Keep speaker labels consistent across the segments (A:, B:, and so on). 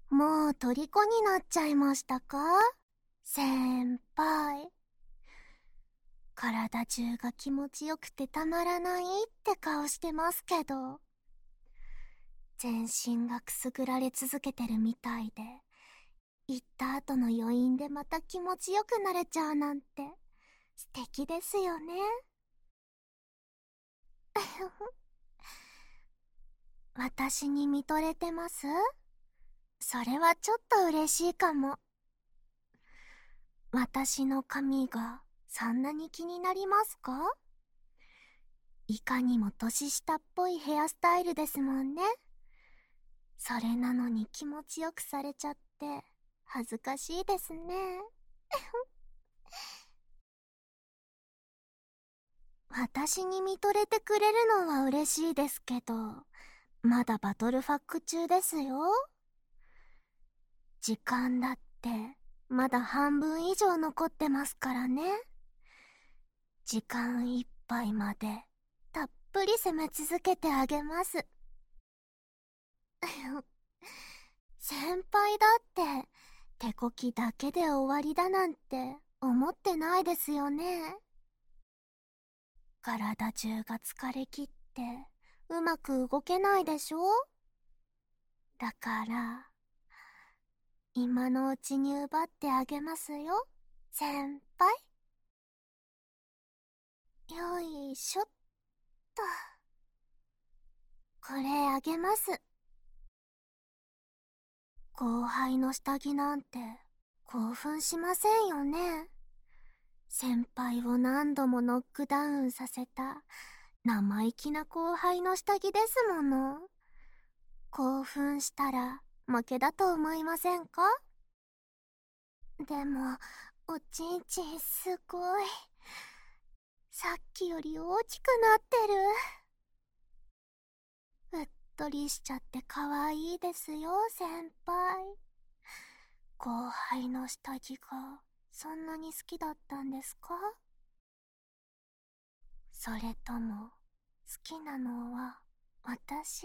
A: もう虜になっちゃいましたか？先輩。体中が気持ちよくてたまらないって顔してますけど、全身がくすぐられ続けてるみたいで、行った後の余韻でまた気持ちよくなれちゃうなんて素敵ですよね。私に見とれてます？それはちょっと嬉しいかも。私の髪がそんなに気になりますか？いかにも年下っぽいヘアスタイルですもんね。それなのに気持ちよくされちゃって恥ずかしいですね。私に見とれてくれるのは嬉しいですけど、まだバトルファック中ですよ。時間だってまだ半分以上残ってますからね。時間いっぱいまでたっぷり攻め続けてあげます。先輩だって手こきだけで終わりだなんて思ってないですよね。体中が疲れきってうまく動けないでしょ？だから今のうちに奪ってあげますよ、先輩。よいしょっと。これあげます。後輩の下着なんて興奮しませんよね。先輩を何度もノックダウンさせた生意気な後輩の下着ですもの。興奮したら負けだと思いませんか？でもおちんちんすごい。さっきより大きくなってる。うっとりしちゃって可愛いですよ、先輩。後輩の下着がそんなに好きだったんですか？それとも好きなのは私？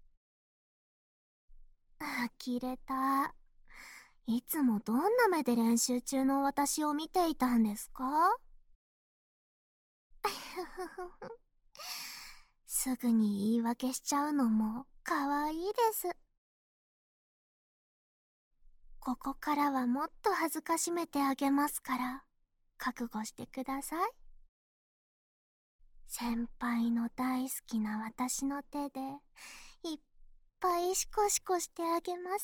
A: 呆れた。いつもどんな目で練習中の私を見ていたんですか？すぐに言い訳しちゃうのも可愛いです。ここからはもっと恥ずかしめてあげますから、覚悟してください。先輩の大好きな私の手でいっぱいシコシコしてあげます。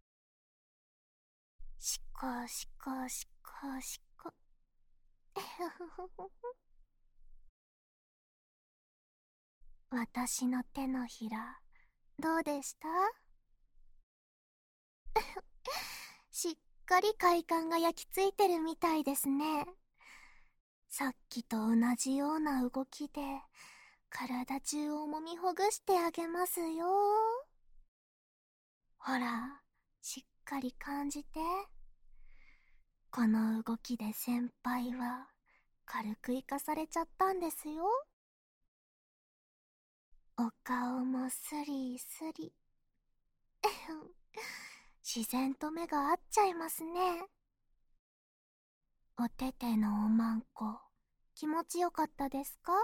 A: シコシコシコシコ。私の手のひらどうでした？しっかり快感が焼き付いてるみたいですね。さっきと同じような動きで体中を揉みほぐしてあげますよ。ほら、しっかり感じて。この動きで先輩は軽く生かされちゃったんですよ。お顔もスリスリ。自然と目が合っちゃいますね。おててのおまんこ気持ちよかったですか？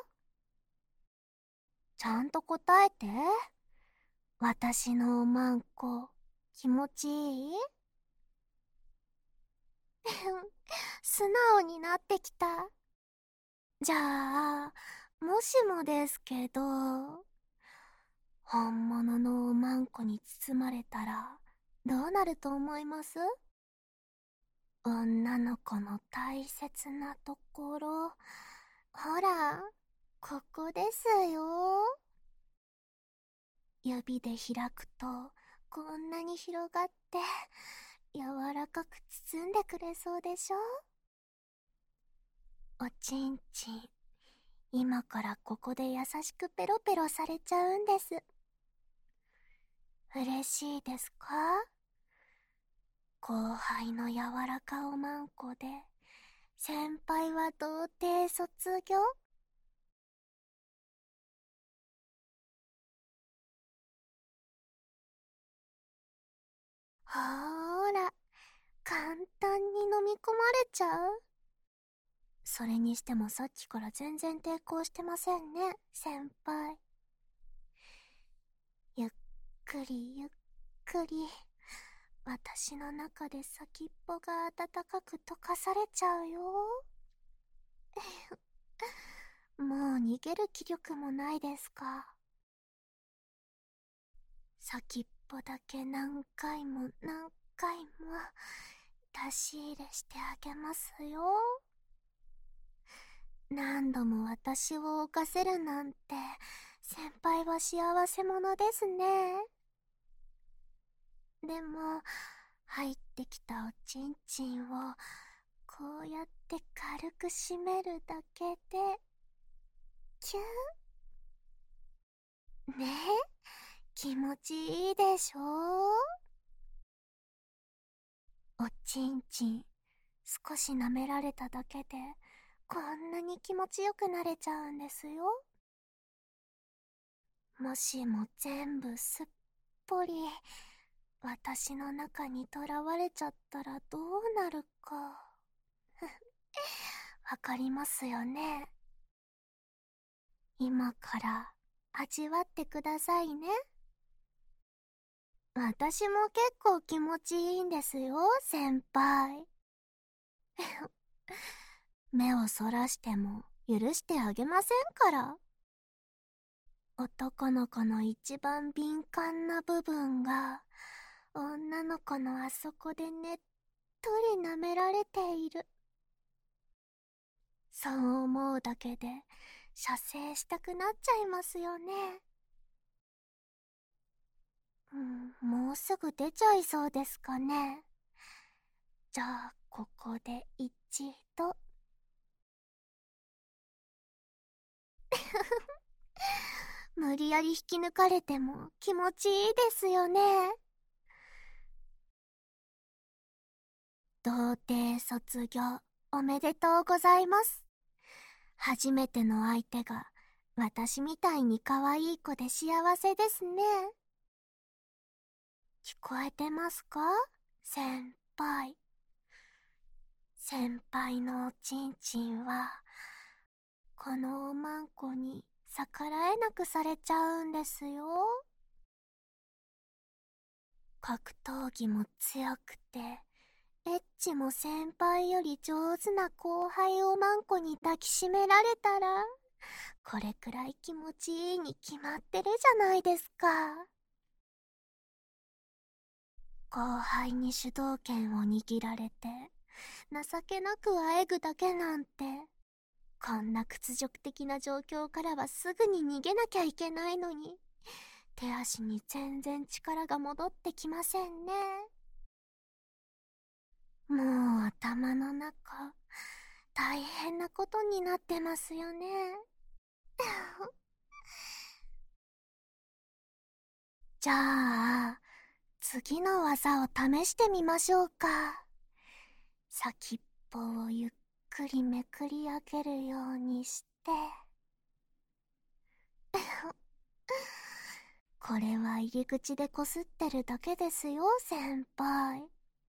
A: ちゃんと答えて。私のおまんこ気持ちいい？素直になってきた。じゃあもしもですけど、本物のおまんこに包まれたらどうなると思います？女の子の大切なところ、ほら、ここですよ。指で開くとこんなに広がって柔らかく包んでくれそうでしょ？おちんちん、今からここで優しくペロペロされちゃうんです。嬉しいですか？後輩の柔らかおまんこで先輩は童貞卒業？ ほーら、簡単に飲み込まれちゃう。それにしてもさっきから全然抵抗してませんね、先輩。ゆっくりゆっくり、私の中で先っぽが温かく溶かされちゃうよ。もう逃げる気力もないですか。先っぽだけ何回も何回も出し入れしてあげますよ。何度も私を犯せるなんて、先輩は幸せ者ですね。でも、入ってきたおちんちんをこうやって軽く締めるだけで、キュン。ねえ、気持ちいいでしょ。おちんちん少し舐められただけでこんなに気持ちよくなれちゃうんですよ。もしも全部すっぽり私の中にとらわれちゃったらどうなるかわかりますよね。今から味わってくださいね。私も結構気持ちいいんですよ、先輩。目をそらしても許してあげませんから。男の子の一番敏感な部分が女の子のあそこでねっとり舐められている。そう思うだけで射精したくなっちゃいますよね。もうすぐ出ちゃいそうですかね。じゃあここで一度無理やり引き抜かれても気持ちいいですよね。童貞卒業おめでとうございます。初めての相手が私みたいに可愛い子で幸せですね。聞こえてますか、先輩。先輩のおちんちんはこのおまんこに逆らえなくされちゃうんですよ。格闘技も強くてエッチも先輩より上手な後輩おまんこに抱きしめられたらこれくらい気持ちいいに決まってるじゃないですか。後輩に主導権を握られて情けなくあえぐだけなんて、こんな屈辱的な状況からはすぐに逃げなきゃいけないのに手足に全然力が戻ってきませんね。もう頭の中大変なことになってますよね。じゃあ次の技を試してみましょうか。先っぽをゆっくりめくり上げるようにしてこれは入り口でこすってるだけですよ、先輩。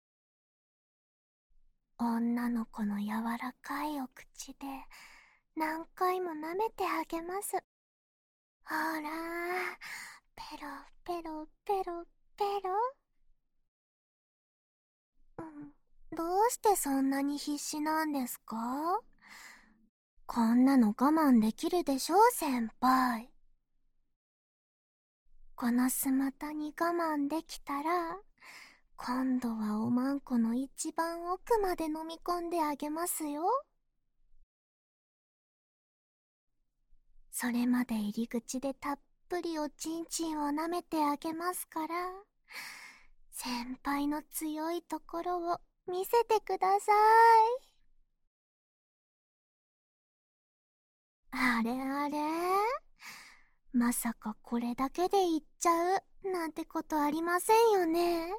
A: 女の子の柔らかいお口で何回も舐めてあげます。ほら、ペロペロペロペロ。どうしてそんなに必死なんですか？こんなの我慢できるでしょ、先輩。このスマタに我慢できたら今度はおまんこの一番奥まで飲み込んであげますよ。それまで入り口でたっぷりおちんちんを舐めてあげますから、先輩の強いところを見せてください。あれあれ、まさかこれだけでいっちゃうなんてことありませんよね。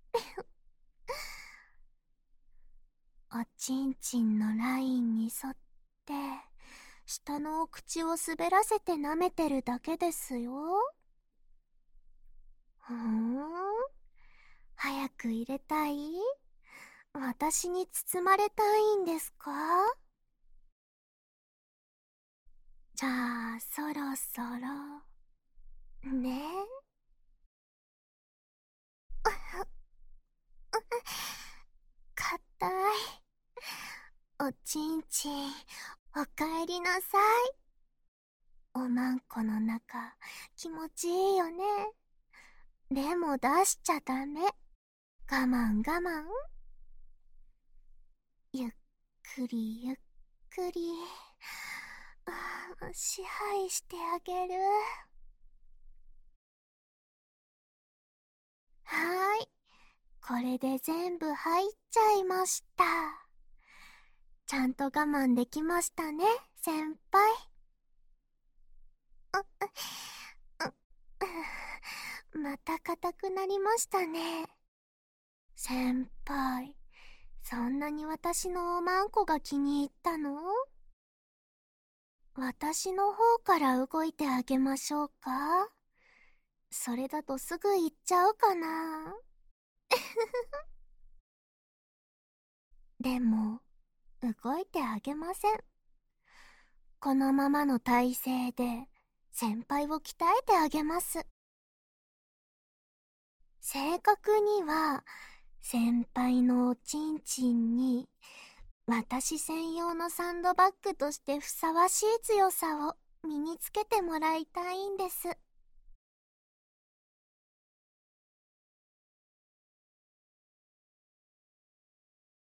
A: おちんちんのラインに沿って下のお口を滑らせて舐めてるだけですよ。早く入れたい？私に包まれたいんですか？じゃあ、そろそろ、ね。かたい。おちんちん、おかえりなさい。おまんこの中、気持ちいいよね。でも出しちゃダメ。我慢我慢。ゆっくりゆっくり。支配してあげる。はーい。これで全部入っちゃいました。ちゃんと我慢できましたね、先輩。また硬くなりましたね。先輩、そんなに私のおまんこが気に入ったの？私の方から動いてあげましょうか？それだとすぐ行っちゃうかな。でも、動いてあげません。このままの体勢で先輩を鍛えてあげます。正確には、先輩のおちんちんに私専用のサンドバッグとしてふさわしい強さを身につけてもらいたいんです。